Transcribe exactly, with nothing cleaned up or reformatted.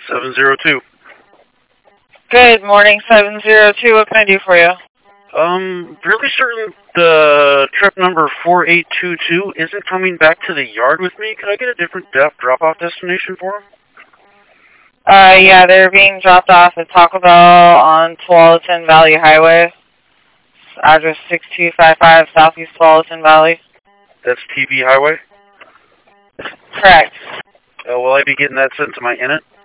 seven zero two. Good morning, seven zero two. What can I do for you? Um, really certain the trip number four eight two two isn't coming back to the yard with me. Could I get a different drop-off destination for them? Uh, yeah, they're being dropped off at Taco Bell on Tualatin Valley Highway. Address six two five five Southeast Tualatin Valley. That's T V Highway? Correct. Uh, will I be getting that sent to my N I T?